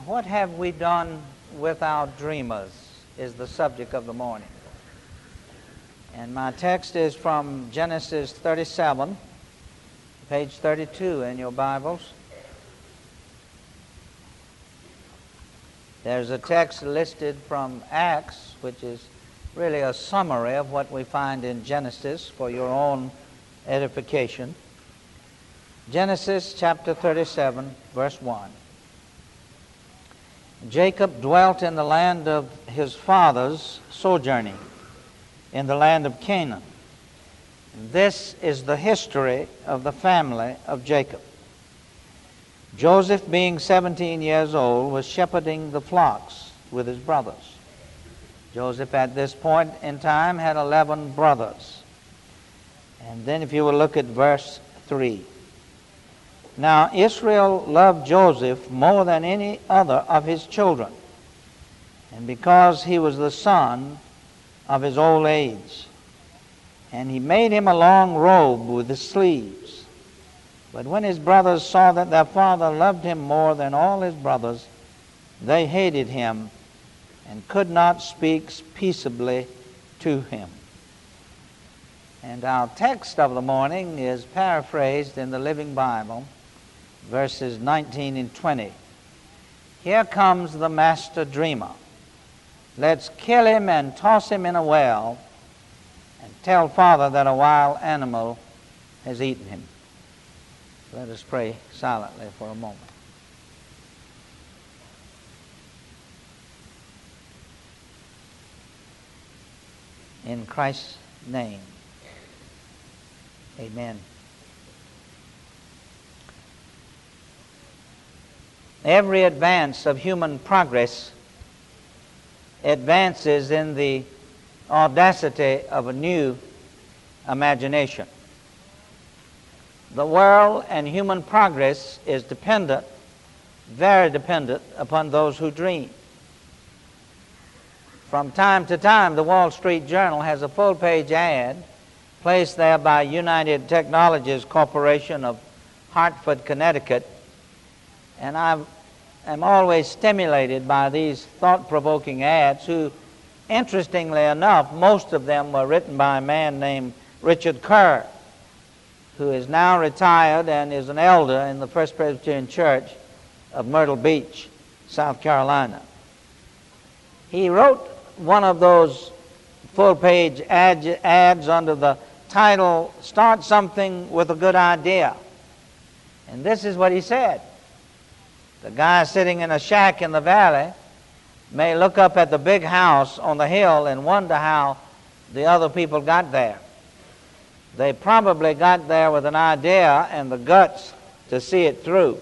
What have we done with our dreamers is the subject of the morning. And my text is from Genesis 37, page 32 in your Bibles. There's a text listed from Acts, which is really a summary of what we find in Genesis for your own edification. Genesis chapter 37, verse 1. Jacob dwelt in the land of his fathers, sojourning in the land of Canaan. This is the history of the family of Jacob. Joseph, being 17 years old, was shepherding the flocks with his brothers. Joseph at this point in time had 11 brothers. And then if you will look at verse 3. Now Israel loved Joseph more than any other of his children, and because he was the son of his old age. And he made him a long robe with the sleeves. But when his brothers saw that their father loved him more than all his brothers, they hated him and could not speak peaceably to him. And our text of the morning is paraphrased in the Living Bible, verses 19 and 20. Here comes the master dreamer. Let's kill him and toss him in a well and tell father that a wild animal has eaten him. Let us pray silently for a moment. In Christ's name, amen. Every advance of human progress advances in the audacity of a new imagination. The world and human progress is dependent, very dependent, upon those who dream. From time to time, the Wall Street Journal has a full-page ad placed there by United Technologies Corporation of Hartford, Connecticut, and I am always stimulated by these thought-provoking ads who, interestingly enough, most of them were written by a man named Richard Kerr, who is now retired and is an elder in the First Presbyterian Church of Myrtle Beach, South Carolina. He wrote one of those full-page ads under the title, "Start Something with a Good Idea." And this is what he said. The guy sitting in a shack in the valley may look up at the big house on the hill and wonder how the other people got there. They probably got there with an idea and the guts to see it through.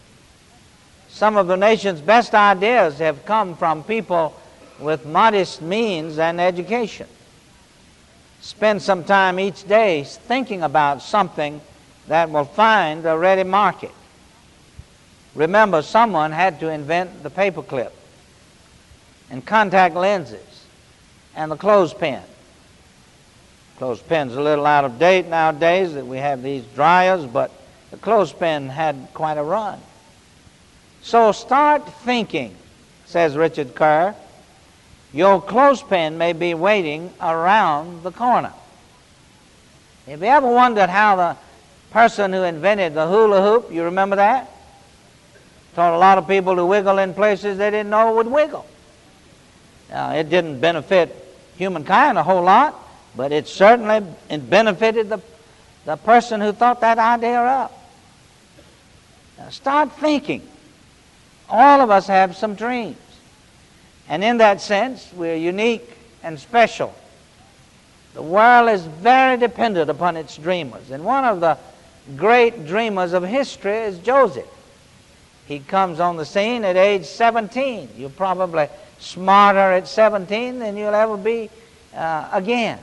Some of the nation's best ideas have come from people with modest means and education. Spend some time each day thinking about something that will find a ready market. Remember, someone had to invent the paperclip and contact lenses and the clothespin. Clothespin's a little out of date nowadays that we have these dryers, but the clothespin had quite a run. So start thinking, says Richard Kerr. Your clothespin may be waiting around the corner. Have you ever wondered how the person who invented the hula hoop, you remember that? Taught a lot of people to wiggle in places they didn't know would wiggle. Now, it didn't benefit humankind a whole lot, but it certainly benefited the person who thought that idea up. Now, start thinking. All of us have some dreams. And in that sense, we're unique and special. The world is very dependent upon its dreamers. And one of the great dreamers of history is Joseph. He comes on the scene at age 17. You're probably smarter at 17 than you'll ever be again.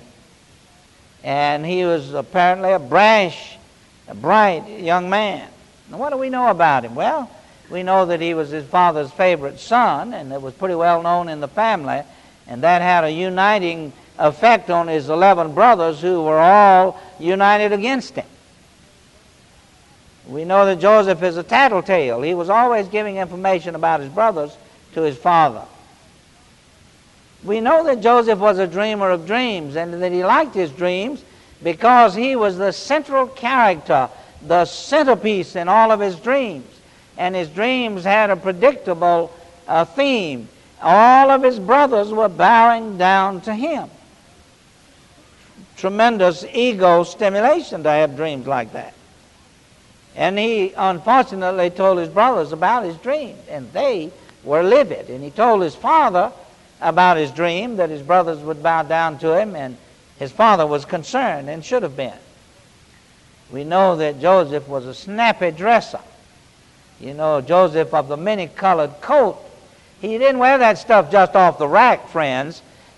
And he was apparently a brash, a bright young man. Now, what do we know about him? Well, we know that he was his father's favorite son, and it was pretty well known in the family, and that had a uniting effect on his 11 brothers who were all united against him. We know that Joseph is a tattletale. He was always giving information about his brothers to his father. We know that Joseph was a dreamer of dreams, and that he liked his dreams because he was the central character, the centerpiece in all of his dreams. And his dreams had a predictable theme. All of his brothers were bowing down to him. Tremendous ego stimulation to have dreams like that. And he unfortunately told his brothers about his dream, and they were livid. And he told his father about his dream, that his brothers would bow down to him, and his father was concerned and should have been. We know that Joseph was a snappy dresser. You know, Joseph of the many-colored coat. He didn't wear that stuff just off the rack, friends.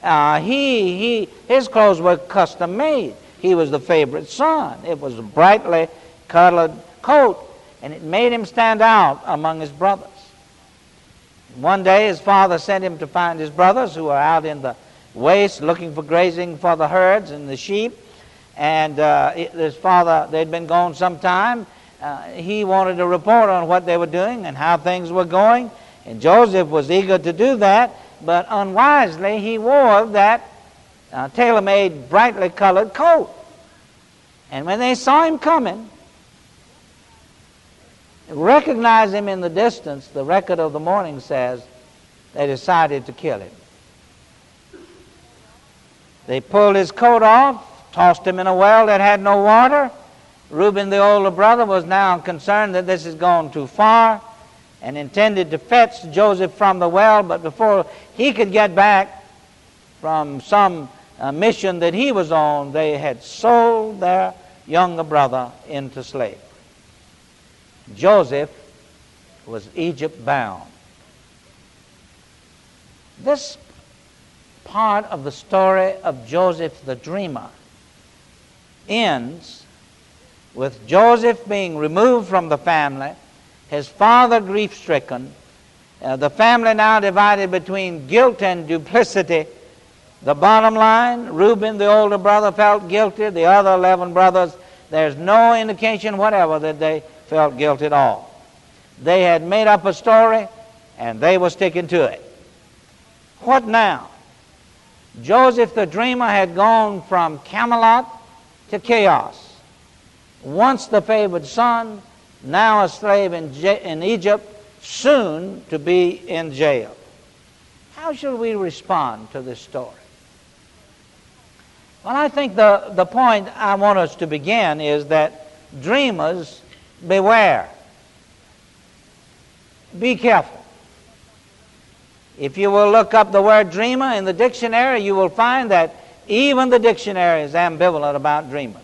His clothes were custom made. He was the favorite son. It was a brightly colored coat, and it made him stand out among his brothers. One day his father sent him to find his brothers who were out in the waste looking for grazing for the herds and the sheep. And his father, they'd been gone some time. He wanted to report on what they were doing and how things were going. And Joseph was eager to do that, but unwisely he wore that tailor-made, brightly colored coat. And when they saw him coming, recognized him in the distance, the record of the morning says they decided to kill him. They pulled his coat off, tossed him in a well that had no water. Reuben, the older brother, was now concerned that this has gone too far and intended to fetch Joseph from the well, but before he could get back from some mission that he was on, they had sold their younger brother into slavery. Joseph was Egypt bound. This part of the story of Joseph the dreamer ends with Joseph being removed from the family, his father grief-stricken, the family now divided between guilt and duplicity. The bottom line, Reuben, the older brother, felt guilty. The other 11 brothers, there's no indication whatever that they felt guilt at all. They had made up a story, and they were sticking to it. What now? Joseph the dreamer had gone from Camelot to chaos. Once the favored son, now a slave in Egypt, soon to be in jail. How should we respond to this story? Well, I think the point I want us to begin is that dreamers beware. Be careful. If you will look up the word dreamer in the dictionary, you will find that even the dictionary is ambivalent about dreamers.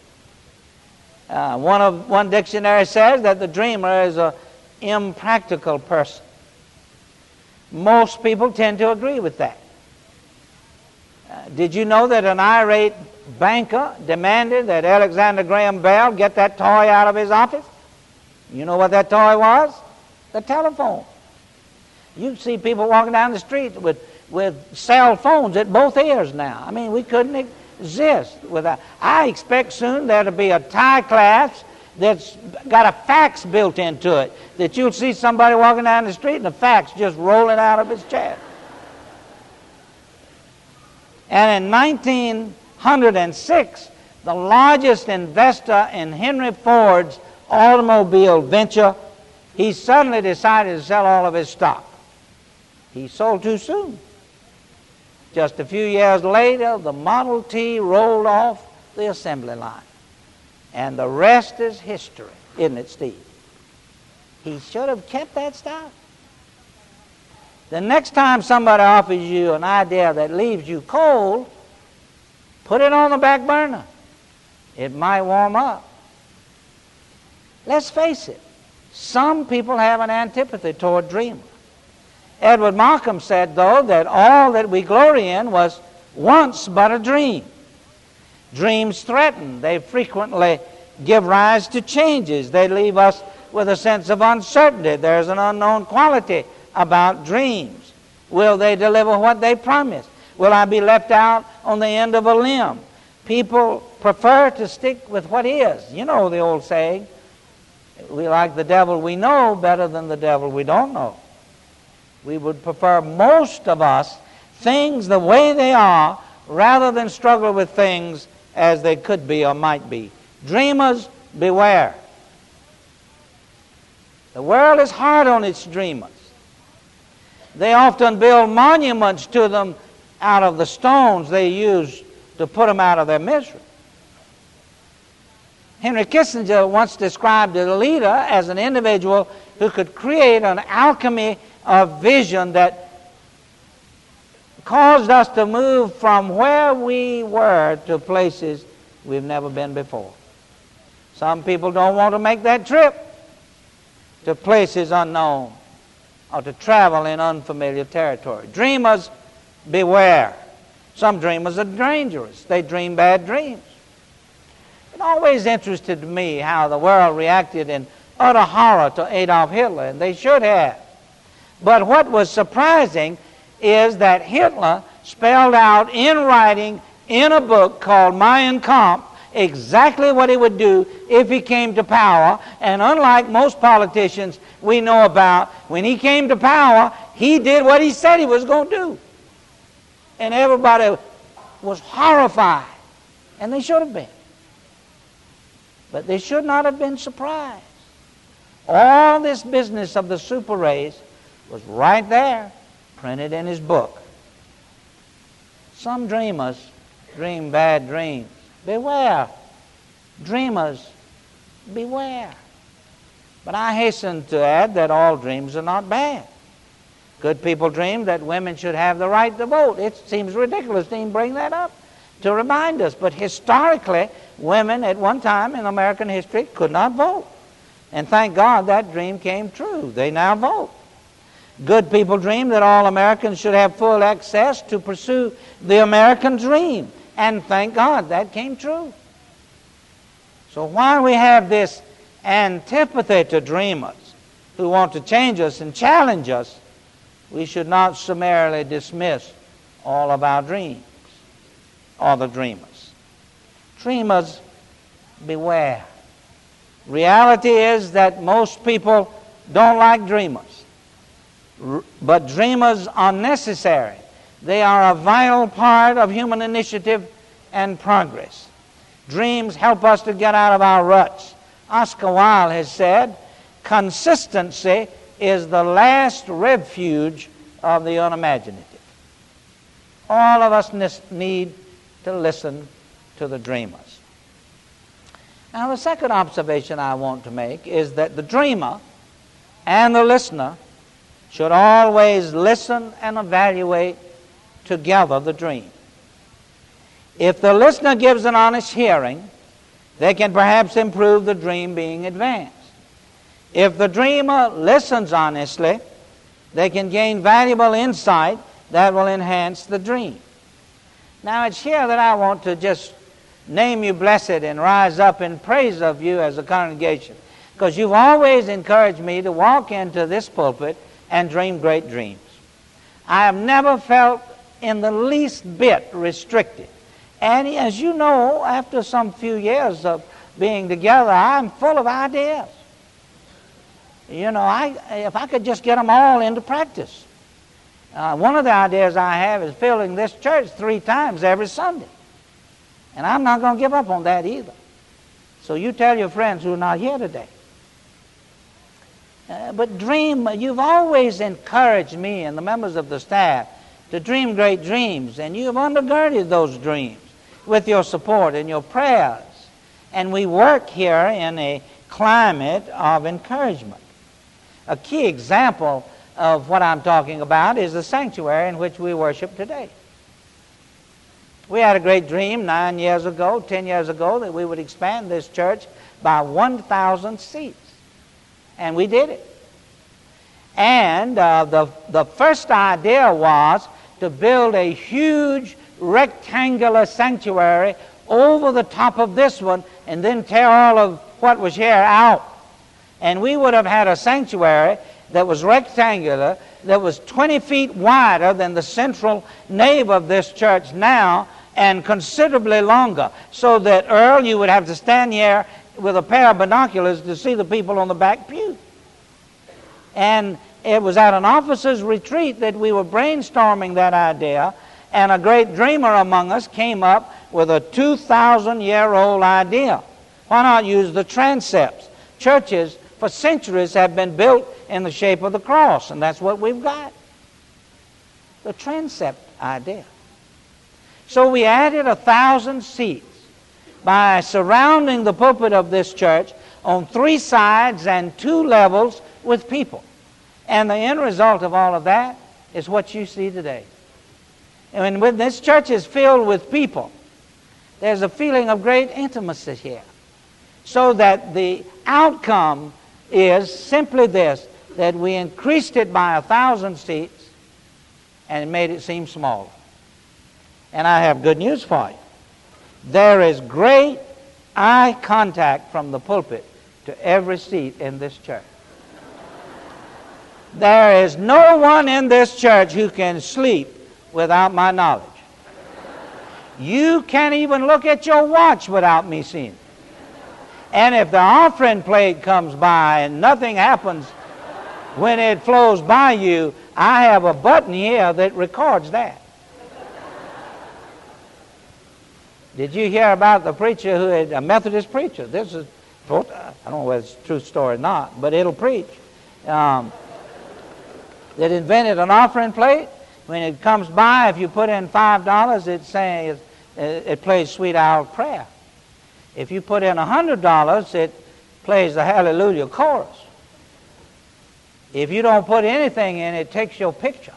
One dictionary says that the dreamer is an impractical person. Most people tend to agree with that. Did you know that an irate banker demanded that Alexander Graham Bell get that toy out of his office? You know what that toy was? The telephone. You see people walking down the street with cell phones at both ears now. I mean, we couldn't exist without. I expect soon there to be a tie clasp that's got a fax built into it, that you'll see somebody walking down the street and a fax just rolling out of his chest. And in 1906, the largest investor in Henry Ford's automobile venture, he suddenly decided to sell all of his stock. He sold too soon. Just a few years later, the Model T rolled off the assembly line. And the rest is history, isn't it, Steve? He should have kept that stock. The next time somebody offers you an idea that leaves you cold, put it on the back burner. It might warm up. Let's face it. Some people have an antipathy toward dreamers. Edward Markham said, though, that all that we glory in was once but a dream. Dreams threaten. They frequently give rise to changes. They leave us with a sense of uncertainty. There's an unknown quality about dreams. Will they deliver what they promise? Will I be left out on the end of a limb? People prefer to stick with what is. You know the old saying, We like the devil we know better than the devil we don't know. We would prefer, most of us, things the way they are rather than struggle with things as they could be or might be. Dreamers, beware. The world is hard on its dreamers. They often build monuments to them out of the stones they use to put them out of their misery. Henry Kissinger once described a leader as an individual who could create an alchemy of vision that caused us to move from where we were to places we've never been before. Some people don't want to make that trip to places unknown or to travel in unfamiliar territory. Dreamers, beware. Some dreamers are dangerous. They dream bad dreams. It always interested me how the world reacted in utter horror to Adolf Hitler, and they should have. But what was surprising is that Hitler spelled out in writing in a book called Mein Kampf exactly what he would do if he came to power. And unlike most politicians we know about, when he came to power, he did what he said he was going to do. And everybody was horrified. And they should have been. But they should not have been surprised. All this business of the super race was right there, printed in his book. Some dreamers dream bad dreams. Beware. Dreamers, beware. But I hasten to add that all dreams are not bad. Good people dream that women should have the right to vote. It seems ridiculous to even bring that up to remind us. But historically, women at one time in American history could not vote. And thank God that dream came true. They now vote. Good people dream that all Americans should have full access to pursue the American dream. And thank God that came true. So while we have this antipathy to dreamers who want to change us and challenge us, we should not summarily dismiss all of our dreams or the dreamers. Dreamers, beware. Reality is that most people don't like dreamers. But dreamers are necessary. They are a vital part of human initiative and progress. Dreams help us to get out of our ruts. Oscar Wilde has said, consistency is the last refuge of the unimaginative. All of us need to listen to the dreamers. Now, the second observation I want to make is that the dreamer and the listener should always listen and evaluate together the dream. If the listener gives an honest hearing, they can perhaps improve the dream being advanced. If the dreamer listens honestly, they can gain valuable insight that will enhance the dream. Now, it's here that I want to just name you blessed and rise up in praise of you as a congregation, because you've always encouraged me to walk into this pulpit and dream great dreams. I have never felt in the least bit restricted. And as you know, after some few years of being together, I'm full of ideas. You know, if I could just get them all into practice. One of the ideas I have is filling this church 3 times every Sunday. And I'm not going to give up on that either. So you tell your friends who are not here today. But dream, you've always encouraged me and the members of the staff to dream great dreams, and you have undergirded those dreams with your support and your prayers. And we work here in a climate of encouragement. A key example of what I'm talking about is the sanctuary in which we worship today. We had a great dream 10 years ago, that we would expand this church by 1,000 seats. And we did it. And the first idea was to build a huge rectangular sanctuary over the top of this one and then tear all of what was here out. And we would have had a sanctuary that was rectangular, that was 20 feet wider than the central nave of this church now, and considerably longer, so that, Earl, you would have to stand here with a pair of binoculars to see the people on the back pew. And it was at an officers' retreat that we were brainstorming that idea, and a great dreamer among us came up with a 2,000-year-old idea. Why not use the transepts? Churches for centuries have been built in the shape of the cross, and that's what we've got. The transept idea. So we added 1,000 seats by surrounding the pulpit of this church on 3 sides and 2 levels with people. And the end result of all of that is what you see today. And when this church is filled with people, there's a feeling of great intimacy here. So that the outcome is simply this, that we increased it by 1,000 seats and made it seem smaller. And I have good news for you. There is great eye contact from the pulpit to every seat in this church. There is no one in this church who can sleep without my knowledge. You can't even look at your watch without me seeing it. And if the offering plate comes by and nothing happens when it flows by you, I have a button here that records that. Did you hear about the preacher who had, a Methodist preacher? This is, I don't know whether it's a true story or not, but it'll preach. That invented an offering plate. When it comes by, if you put in $5, it's saying it plays Sweet Owl Prayer. If you put in $100, it plays the Hallelujah chorus. If you don't put anything in, it takes your picture.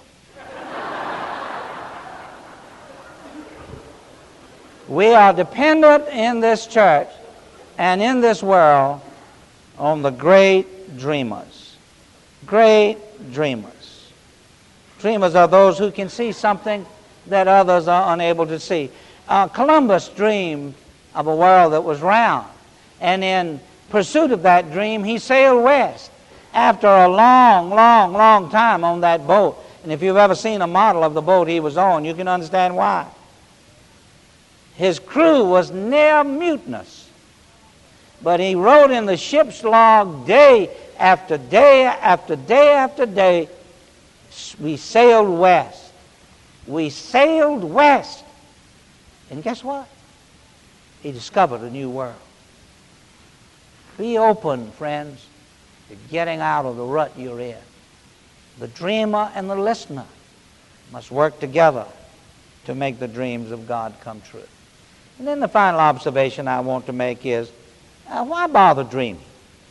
We are dependent in this church and in this world on the great dreamers. Great dreamers. Dreamers are those who can see something that others are unable to see. Columbus dreamed of a world that was round. And in pursuit of that dream, he sailed west after a long time on that boat. And if you've ever seen a model of the boat he was on, you can understand why. His crew was near mutinous, but he wrote in the ship's log day after day after day after day, we sailed west. We sailed west. And guess what? He discovered a new world. Be open, friends, to getting out of the rut you're in. The dreamer and the listener must work together to make the dreams of God come true. And then the final observation I want to make is, why bother dreaming?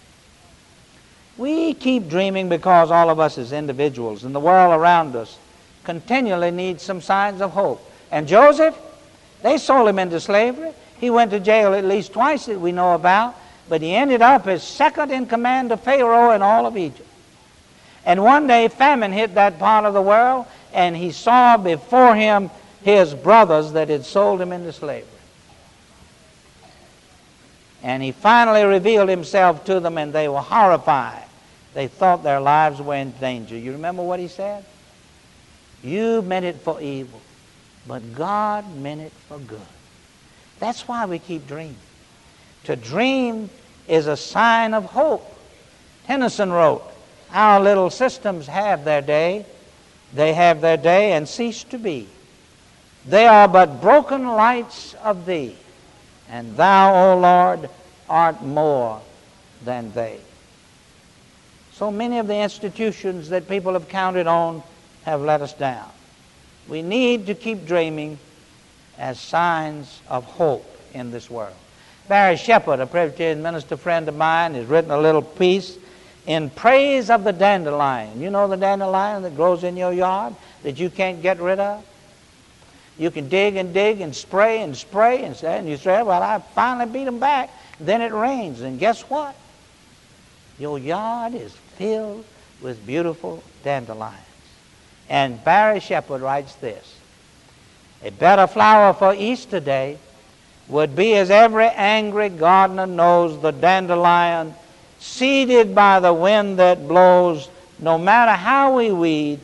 We keep dreaming because all of us as individuals and the world around us continually needs some signs of hope. And Joseph, they sold him into slavery. He went to jail at least twice that we know about, but he ended up as second in command to Pharaoh in all of Egypt. And one day famine hit that part of the world, and he saw before him his brothers that had sold him into slavery. And he finally revealed himself to them, and they were horrified. They thought their lives were in danger. You remember what he said? You meant it for evil, but God meant it for good. That's why we keep dreaming. To dream is a sign of hope. Tennyson wrote, our little systems have their day. They have their day and cease to be. They are but broken lights of thee. And thou, O Lord, art more than they. So many of the institutions that people have counted on have let us down. We need to keep dreaming as signs of hope in this world. Barry Shepherd, a Presbyterian minister friend of mine, has written a little piece in praise of the dandelion. You know the dandelion that grows in your yard that you can't get rid of? You can dig and spray and you say, well, I finally beat them back. Then it rains, and guess what? Your yard is filled with beautiful dandelions. And Barry Shepherd writes this, a better flower for Easter Day would be, as every angry gardener knows, the dandelion, seeded by the wind that blows, no matter how we weed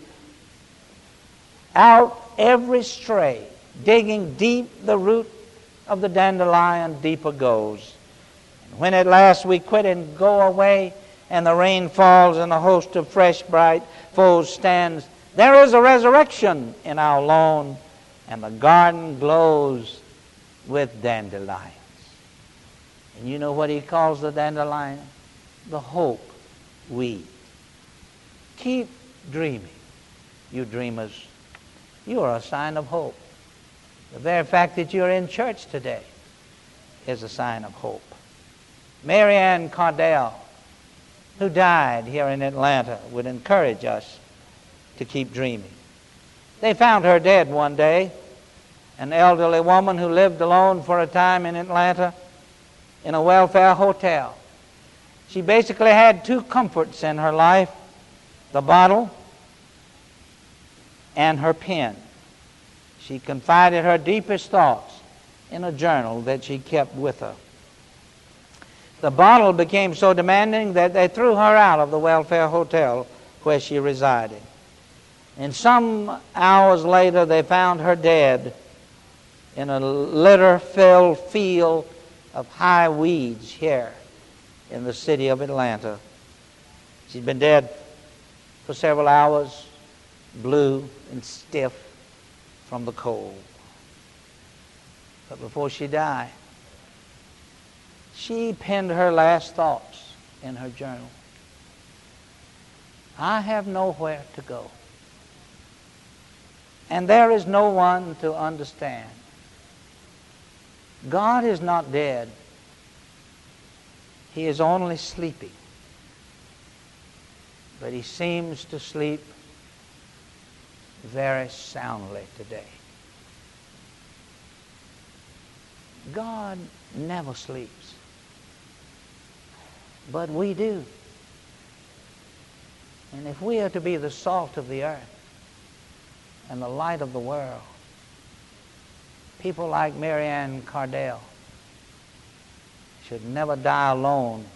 out every stray, digging deep the root of the dandelion deeper goes. When at last we quit and go away, and the rain falls and a host of fresh bright foes stands, there is a resurrection in our lawn, and the garden glows with dandelions. And you know what he calls the dandelion? The hope weed. Keep dreaming, you dreamers. You are a sign of hope. The very fact that you're in church today is a sign of hope. Mary Ann Cardell, who died here in Atlanta, would encourage us to keep dreaming. They found her dead one day, an elderly woman who lived alone for a time in Atlanta in a welfare hotel. She basically had two comforts in her life, the bottle and her pen. She confided her deepest thoughts in a journal that she kept with her. The bottle became so demanding that they threw her out of the welfare hotel where she resided. And some hours later, they found her dead in a litter-filled field of high weeds here in the city of Atlanta. She'd been dead for several hours, blue and stiff from the cold. But before she died, she penned her last thoughts in her journal. I have nowhere to go, and there is no one to understand. God is not dead. He is only sleeping. But he seems to sleep very soundly today. God never sleeps. But we do. And if we are to be the salt of the earth and the light of the world, people like Mary Ann Cardell should never die alone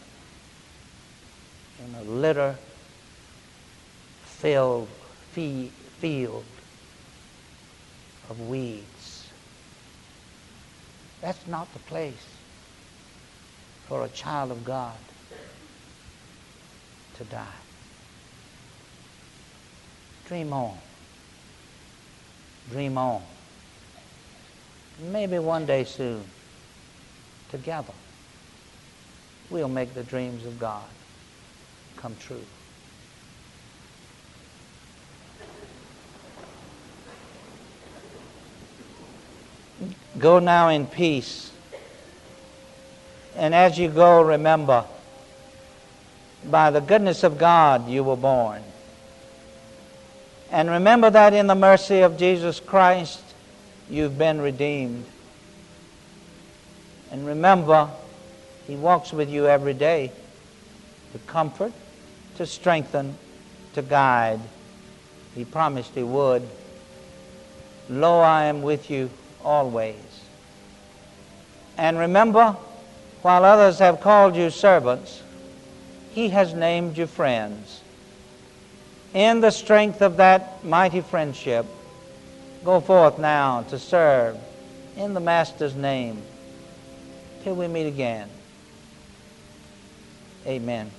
in a litter-filled field of weeds. That's not the place for a child of God to die. Dream on. Dream on. Maybe one day soon, together, we'll make the dreams of God come true. Go now in peace. And as you go, remember, by the goodness of God you were born. And remember that in the mercy of Jesus Christ you've been redeemed. And remember, he walks with you every day to comfort, to strengthen, to guide. He promised he would. Lo, I am with you always. And remember, while others have called you servants, he has named you friends. In the strength of that mighty friendship, go forth now to serve in the Master's name till we meet again. Amen.